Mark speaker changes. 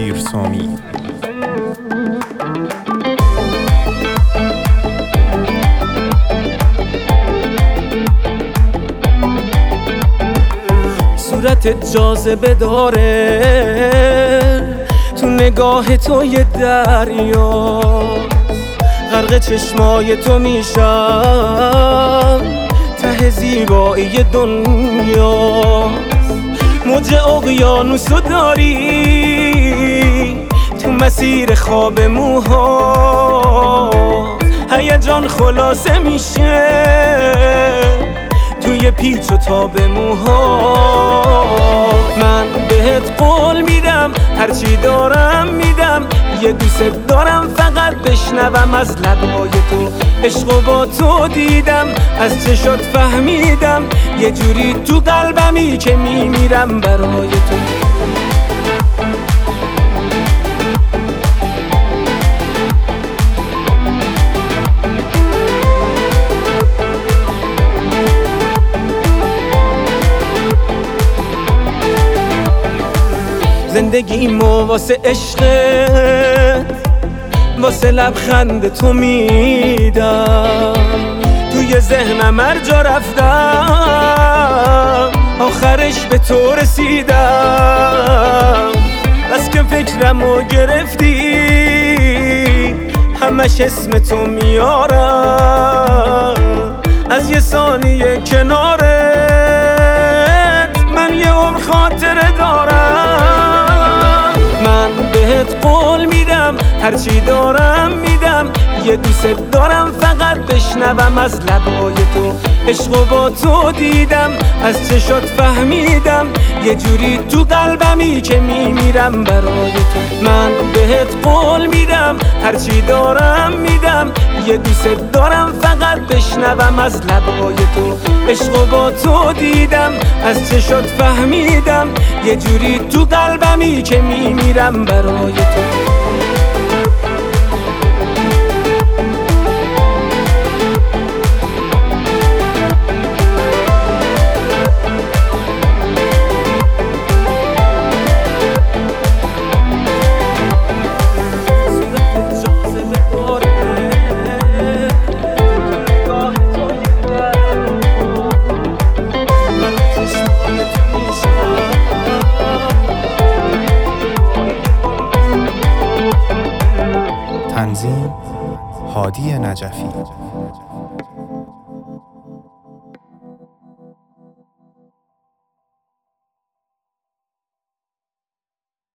Speaker 1: پیرسامی.
Speaker 2: صورتت جاذبه داره، تو نگاه تو یه دریا، غرق چشمای تو میشم، ته زیبایی دنیا. موج اقیانوسو داری تو مسیر خواب موها، هیجان خلاصه میشه توی پیچ و تاب موها. من بهت قول میدم هرچی دارم میدم، یه دوست دارم فقط بشنوم از لبای تو. عشقو با تو دیدم، از چشات فهمیدم، یه جوری تو قلبمی که میمیرم برای تو. زندگیمو واسه عشقت، واسه لبخند تو میدم. توی ذهنم هر جا رفتم، آخرش به تو رسیدم. بس که فکرمو گرفتی، همش اسم تو میارم. از یه ثانیه کنارت من یه عمر خاطره دارم. من بهت قول میدم هرچی دارم میدم، یه دوست دارم فقط بشنوم از لبای تو. عشقو با تو دیدم، از چشات فهمیدم، یه جوری تو قلبمی که میمیرم برای تو. من بهت قول میدم هرچی دارم میدم، یه دوست دارم فقط بشنوم از لبای تو. عشقو با تو دیدم، از چشات فهمیدم، یه جوری تو قلبمی که میمیرم برای تو.
Speaker 1: تنظیم هادی نجفی.